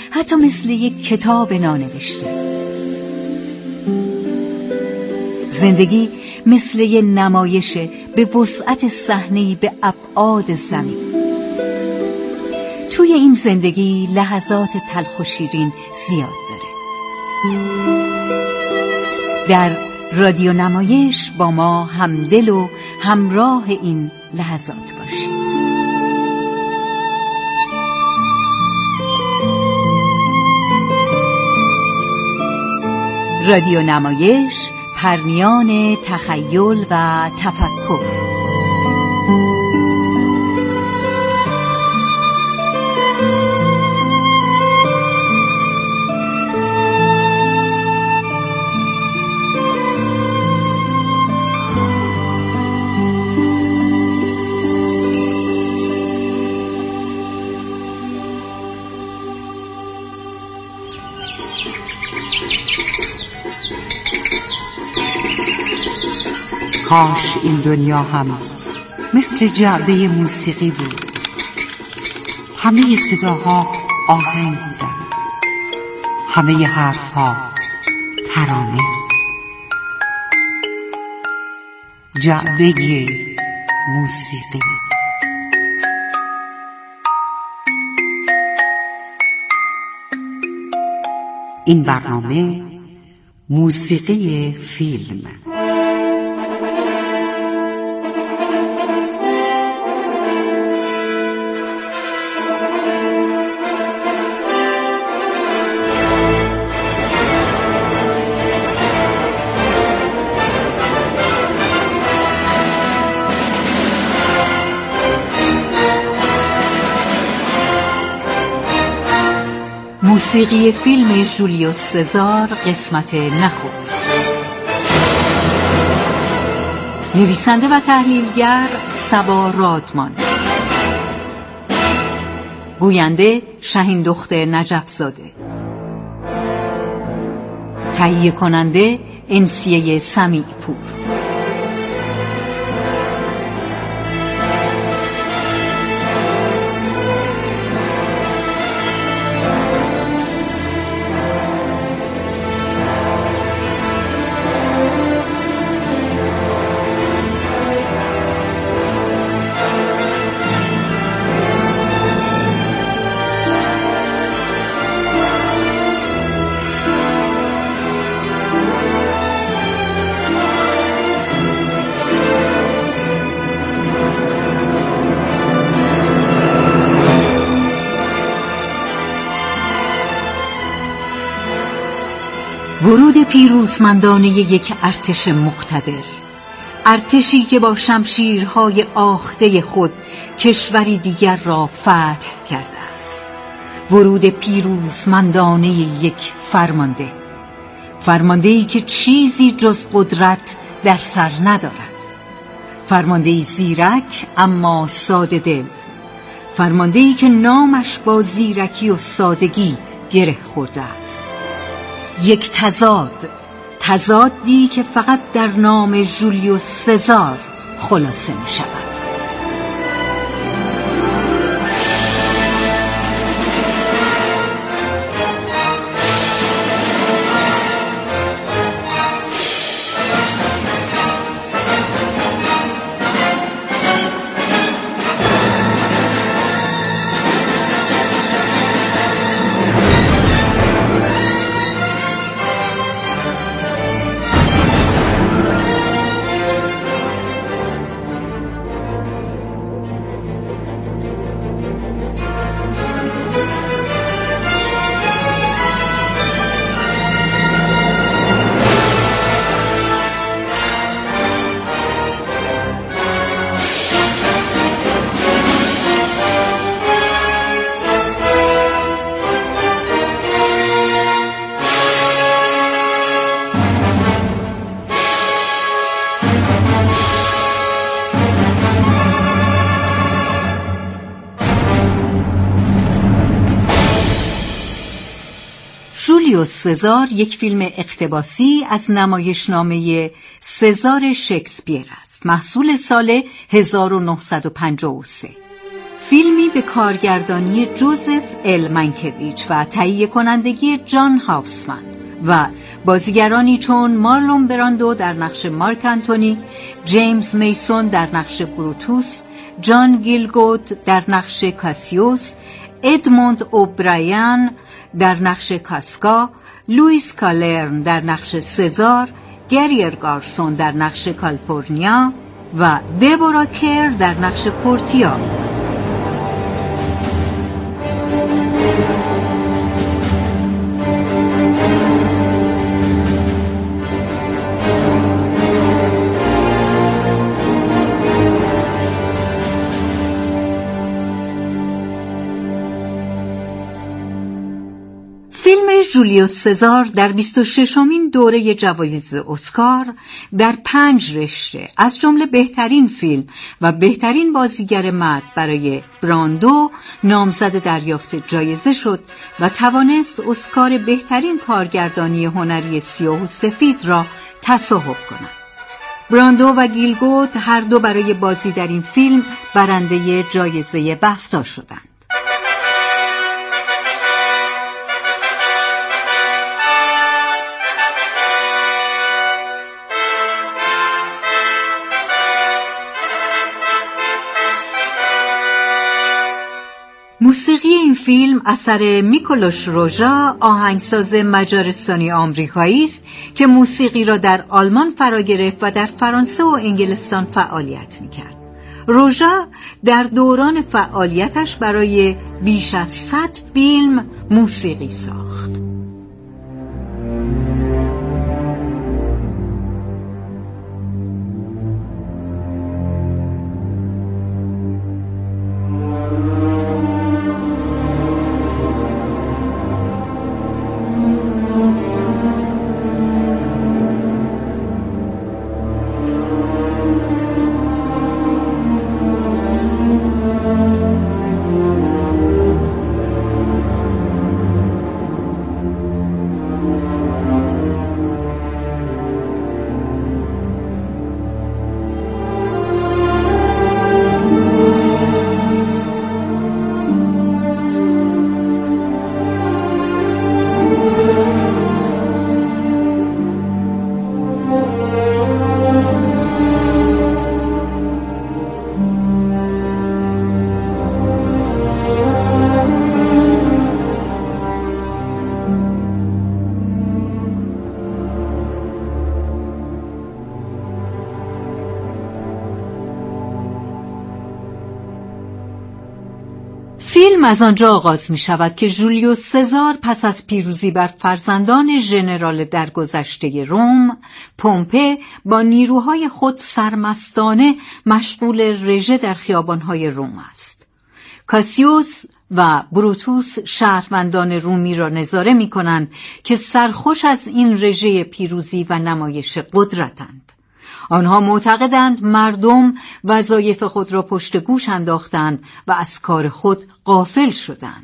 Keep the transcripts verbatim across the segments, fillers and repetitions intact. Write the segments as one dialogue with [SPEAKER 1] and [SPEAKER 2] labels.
[SPEAKER 1] حتی مثل یک کتاب نانوشته. زندگی مثل یک نمایش به وسعت صحنه‌ای به ابعاد زمین. توی این زندگی لحظات تلخ و شیرین زیاد داره. در رادیو نمایش با ما همدل و همراه این لحظات باشید. رادیو نمایش، پرنیان تخیل و تفکر.
[SPEAKER 2] کاش این دنیا هم مثل جعبه موسیقی بود. همه صداها آهنگ بودند، همه حرفها ترانه. جعبه موسیقی. این برنامه موسیقی فیلم.
[SPEAKER 1] موسیقی فیلم ژولیوس سزار، قسمت نخست. نویسنده و تحلیلگر صبا رادمان. گوینده شهین دختر نجف‌زاده. تهیه کننده انسیه سمیع پور. ورود پیروزمندانه یک ارتش مقتدر، ارتشی که با شمشیرهای آخته خود کشوری دیگر را فتح کرده است. ورود پیروزمندانه یک فرمانده، فرمانده‌ای که چیزی جز قدرت در سر ندارد، فرمانده‌ای زیرک اما ساده دل، فرمانده‌ای که نامش با زیرکی و سادگی گره خورده است. یک تضاد، تضادی که فقط در نام ژولیوس سزار خلاصه می شود. ژولیوس سزار یک فیلم اقتباسی از نمایشنامه سزار شکسپیر است، محصول سال هزار و نهصد و پنجاه و سه. فیلمی به کارگردانی جوزف ال منکویچ و تهیه کنندگی جان هافسمن و بازیگرانی چون مارلون براندو در نقش مارک آنتونی، جیمز میسون در نقش بروتوس، جان گیلگود در نقش کاسیوس، ادموند اوبرایان در نقش کاسکا، لوئیس کالرن در نقش سزار، گریر گارسون در نقش کالپورنیا و دبورا کر در نقش پورتیا. فیلم جولیوس سزار در بیست و ششمین دوره جوایز اسکار در پنج رشته از جمله بهترین فیلم و بهترین بازیگر مرد برای براندو نامزد دریافت جایزه شد و توانست اسکار بهترین کارگردانی هنری سیاه و سفید را تصاحب کند. براندو و گیلگود هر دو برای بازی در این فیلم برنده جایزه بفتا شدند. موسیقی این فیلم اثر میکولوش روژا، آهنگساز مجارستانی آمریکایی است که موسیقی را در آلمان فرا گرفت و در فرانسه و انگلستان فعالیت می‌کرد. روژا در دوران فعالیتش برای بیش از صد فیلم موسیقی ساخت. فیلم از آنجا آغاز می شود که جولیوس سزار پس از پیروزی بر فرزندان ژنرال درگذشته روم، پومپه با نیروهای خود سرمستانه مشغول رژه در خیابانهای روم است. کاسیوس و بروتوس شهروندان رومی را نظاره می کنند که سرخوش از این رژه پیروزی و نمایش قدرتند. آنها معتقدند مردم وظایف خود را پشت گوش انداختند و از کار خود غافل شدند.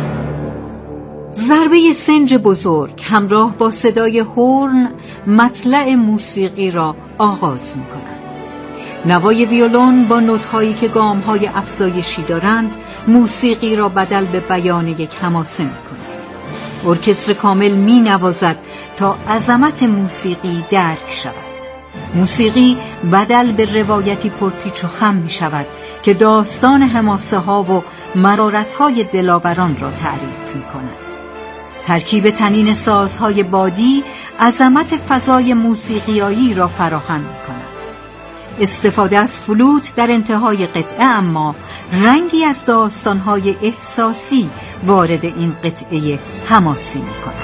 [SPEAKER 1] ضربه سنج بزرگ همراه با صدای هورن مطلع موسیقی را آغاز می‌کند. نوای ویولون با نوت‌هایی که گام‌های افزایشی دارند موسیقی را بدل به بیان یک حماسه می‌کند. ارکستر کامل می‌نوازد تا عظمت موسیقی درک شود. موسیقی بدل به روایتی پرپیچ و خم می شود که داستان حماسه ها و مرارت های دلاوران را تعریف می کند. ترکیب تنین سازهای بادی عظمت فضای موسیقیایی را فراهم می کند. استفاده از فلوت در انتهای قطعه اما رنگی از داستانهای احساسی وارد این قطعه حماسی می کند.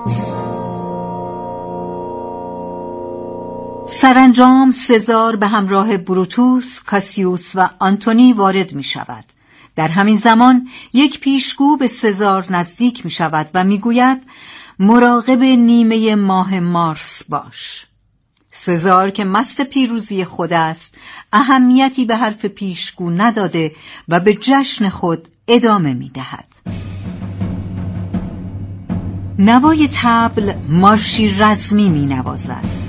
[SPEAKER 1] سرانجام سزار به همراه بروتوس، کاسیوس و آنتونی وارد می شود. در همین زمان یک پیشگو به سزار نزدیک می شود و می گوید مراقب نیمه ماه مارس باش. سزار که مست پیروزی خود است اهمیتی به حرف پیشگو نداده و به جشن خود ادامه می دهد. نوای طبل مارشی رزمی می نوازد.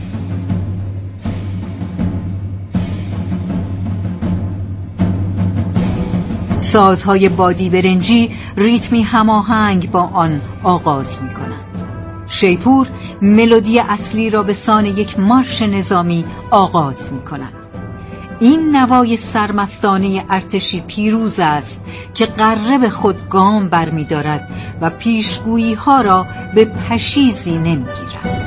[SPEAKER 1] سازهای بادی برنجی ریتمی هماهنگ با آن آغاز می کنند. شیپور ملودی اصلی را به سان یک مارش نظامی آغاز می کند. این نوای سرمستانه ارتشی پیروز است که غره به خود گام بر می دارد و پیشگویی ها را به پشیزی نمی گیرد.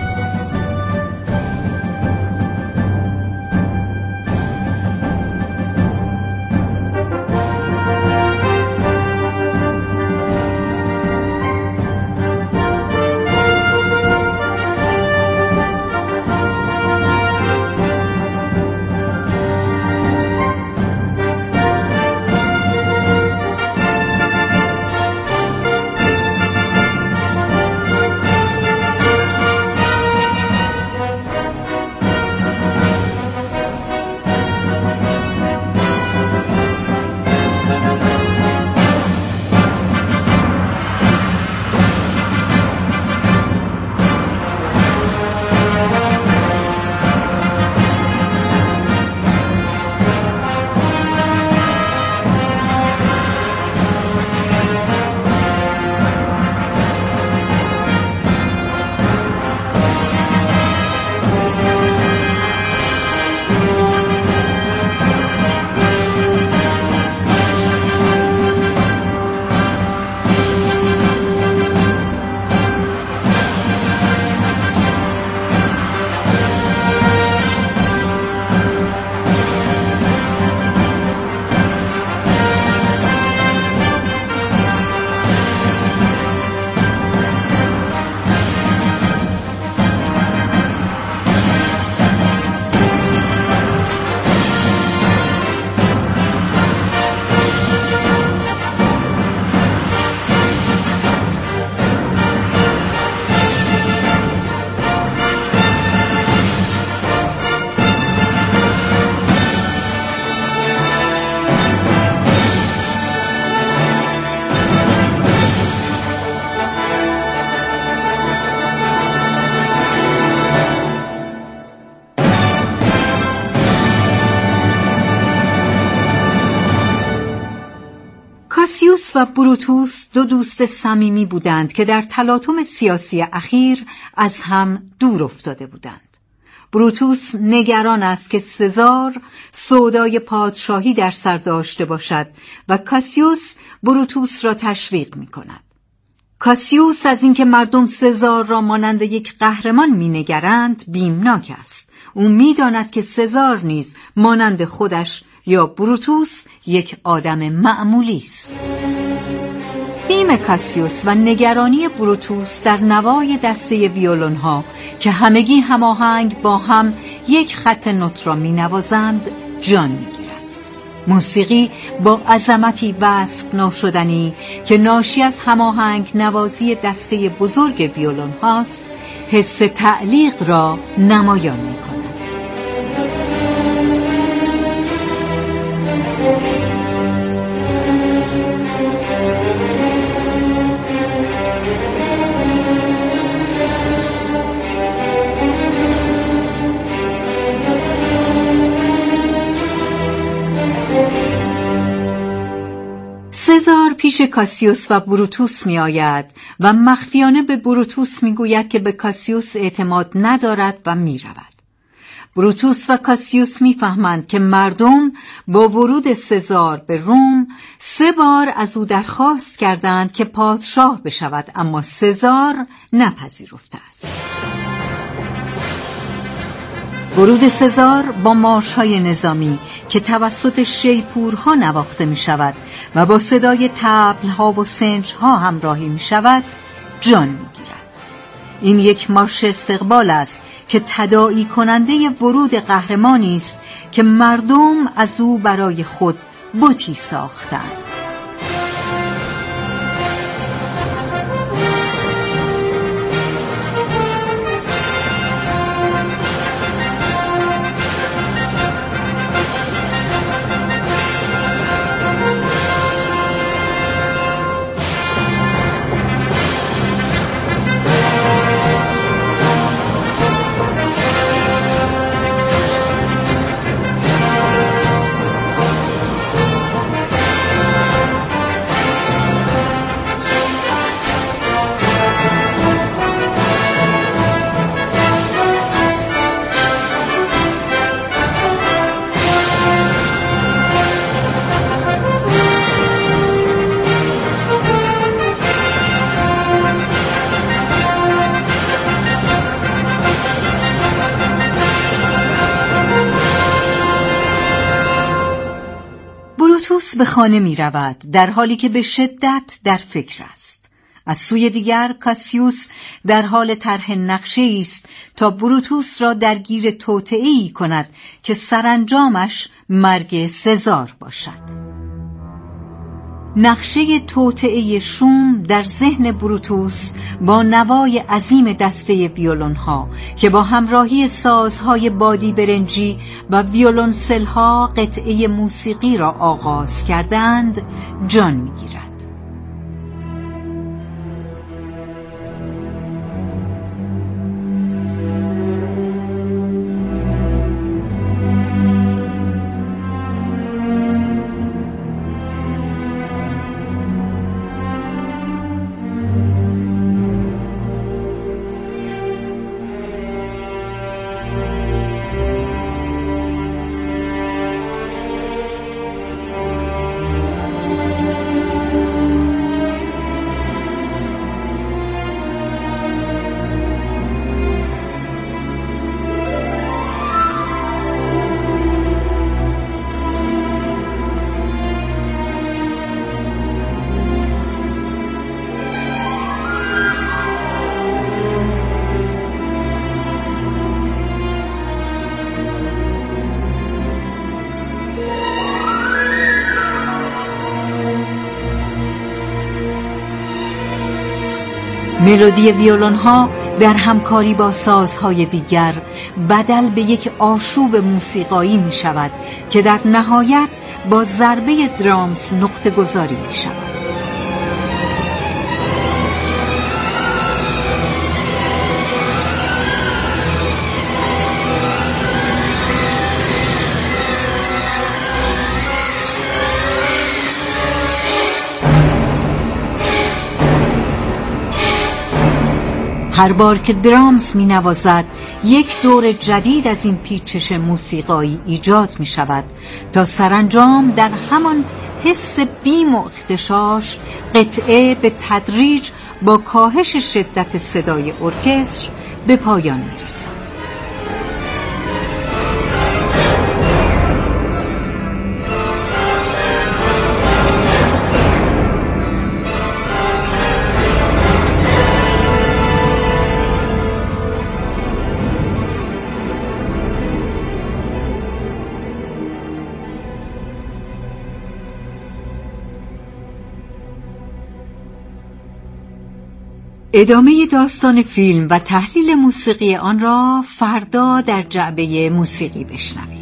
[SPEAKER 1] کاسیوس و بروتوس دو دوست صمیمی بودند که در تلاطم سیاسی اخیر از هم دور افتاده بودند. بروتوس نگران است که سزار سودای پادشاهی در سر داشته باشد و کاسیوس بروتوس را تشویق می کند. کاسیوس از اینکه مردم سزار را مانند یک قهرمان می‌نگرند بیمناک است. او می‌داند که سزار نیز مانند خودش یا بروتوس یک آدم معمولی است. بیم کاسیوس و نگرانی بروتوس در نوای دسته ویولون‌ها که همگی هماهنگ با هم یک خط نوت را می‌نوازند جان می‌گیرد. موسیقی با عظمتی وصف ناشدنی که ناشی از هماهنگ نوازی دسته بزرگ ویولون هاست حس تعلیق را نمایان می کند. سزار پیش کاسیوس و بروتوس می آید و مخفیانه به بروتوس می گوید که به کاسیوس اعتماد ندارد و می رود. بروتوس و کاسیوس می فهمند که مردم با ورود سزار به روم سه بار از او درخواست کردند که پادشاه بشود، اما سزار نپذیرفته است. ورود سزار با مارش‌های نظامی که توسط شیپورها نواخته می شود و با صدای طبل‌ها و سنج‌ها همراهی می شود جان می گیرد. این یک مارش استقبال است که تداعی کننده ورود قهرمانی است که مردم از او برای خود بتی ساختند. بروتوس به خانه می رود در حالی که به شدت در فکر است. از سوی دیگر کاسیوس در حال طرح نقشه‌ای است تا بروتوس را درگیر توطئه‌ای کند که سرانجامش مرگ سزار باشد. نقشه توطئه شوم در ذهن بروتوس با نوای عظیم دسته ویولون‌ها که با همراهی سازهای بادی برنجی و ویولونسل‌ها قطعه موسیقی را آغاز کردند جان می‌گیرد. ملودی ویولون‌ها در همکاری با سازهای دیگر بدل به یک آشوب موسیقایی می شود که در نهایت با ضربه درامز نقطه گذاری می شود. هر بار که درامز می نوازد یک دور جدید از این پیچش موسیقایی ایجاد می شود تا سرانجام در همان حس بیم و اختشاش قطعه به تدریج با کاهش شدت صدای ارکستر به پایان می رسد. ادامه داستان فیلم و تحلیل موسیقی آن را فردا در جعبه موسیقی بشنوید.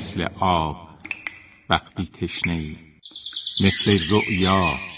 [SPEAKER 3] مثل آب وقتی تشنه ای، مثل رؤیا